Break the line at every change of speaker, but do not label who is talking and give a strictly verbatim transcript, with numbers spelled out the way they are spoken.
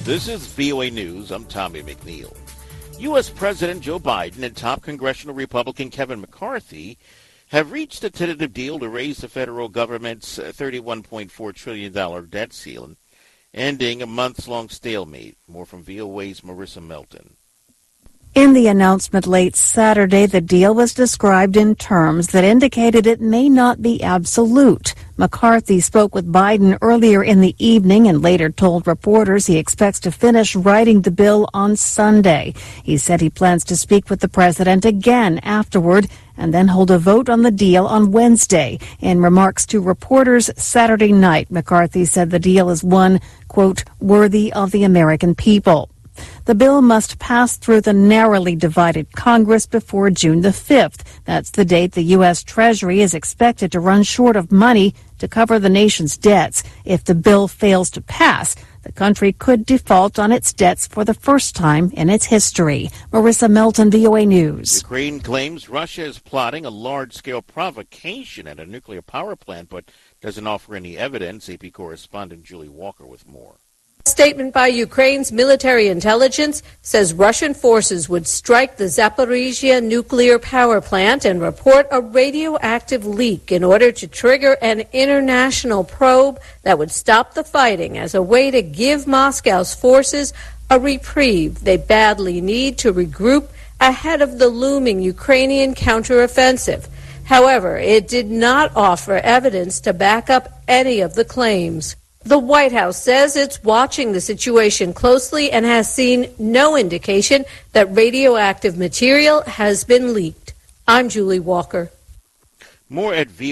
This is V O A News. I'm Tommy McNeil. U S. President Joe Biden and top congressional Republican Kevin McCarthy have reached a tentative deal to raise the federal government's thirty-one point four trillion dollars debt ceiling, ending a months-long stalemate. More from V O A's Marissa Melton.
In the announcement late Saturday, the deal was described in terms that indicated it may not be absolute. McCarthy spoke with Biden earlier in the evening and later told reporters he expects to finish writing the bill on Sunday. He said he plans to speak with the president again afterward and then hold a vote on the deal on Wednesday. In remarks to reporters Saturday night, McCarthy said the deal is one, quote, worthy of the American people. The bill must pass through the narrowly divided Congress before June the fifth. That's the date the U S. Treasury is expected to run short of money to cover the nation's debts. If the bill fails to pass, the country could default on its debts for the first time in its history. Marissa Melton, V O A News.
Ukraine claims Russia is plotting a large-scale provocation at a nuclear power plant, but doesn't offer any evidence. A P correspondent Julie Walker with more.
A statement by Ukraine's military intelligence says Russian forces would strike the Zaporizhia nuclear power plant and report a radioactive leak in order to trigger an international probe that would stop the fighting as a way to give Moscow's forces a reprieve they badly need to regroup ahead of the looming Ukrainian counteroffensive. However, it did not offer evidence to back up any of the claims. The White House says it's watching the situation closely and has seen no indication that radioactive material has been leaked. I'm Julie Walker.
More at V